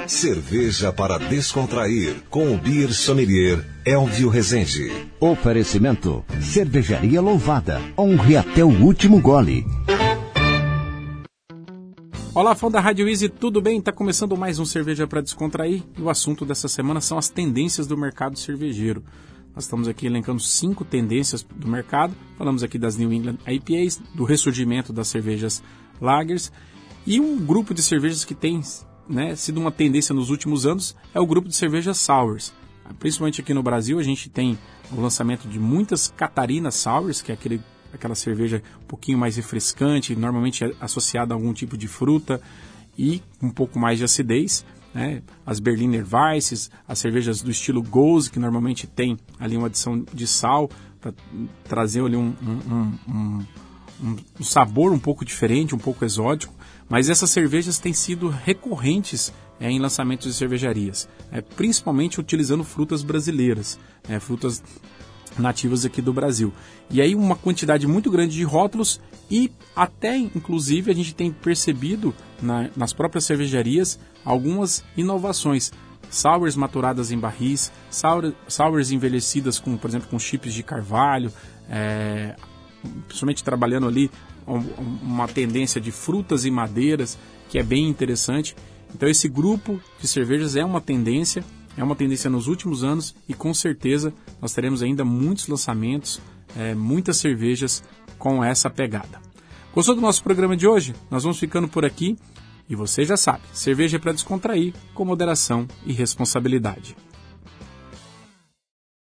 Cerveja para descontrair, com o Beer Sommelier Elvio Rezende. Oferecimento: Cervejaria Louvada. Honre até o último gole. Olá, fã da Rádio Easy, tudo bem? Está começando mais um Cerveja para Descontrair. E o assunto dessa semana são as tendências do mercado cervejeiro. Nós estamos aqui elencando 5 tendências do mercado. Falamos aqui das New England IPAs, do ressurgimento das cervejas lagers. E um grupo de cervejas que tem sido uma tendência nos últimos anos é o grupo de cervejas sours. Principalmente aqui no Brasil, a gente tem o lançamento de muitas Catarina Sours, que é aquela cerveja um pouquinho mais refrescante, normalmente associada a algum tipo de fruta e um pouco mais de acidez. As Berliner Weisses, as cervejas do estilo Gose, que normalmente tem ali uma adição de sal para trazer ali um sabor um pouco diferente, um pouco exótico. Mas essas cervejas têm sido recorrentes em lançamentos de cervejarias, principalmente utilizando frutas brasileiras, frutas nativas aqui do Brasil. E aí uma quantidade muito grande de rótulos e até, inclusive, a gente tem percebido nas próprias cervejarias algumas inovações. Sours maturadas em barris, sours envelhecidas, por exemplo, com chips de carvalho, principalmente trabalhando ali uma tendência de frutas e madeiras, que é bem interessante. Então esse grupo de cervejas é uma tendência nos últimos anos e com certeza nós teremos ainda muitos lançamentos, muitas cervejas com essa pegada. Gostou do nosso programa de hoje? Nós vamos ficando por aqui e você já sabe, cerveja é para descontrair com moderação e responsabilidade.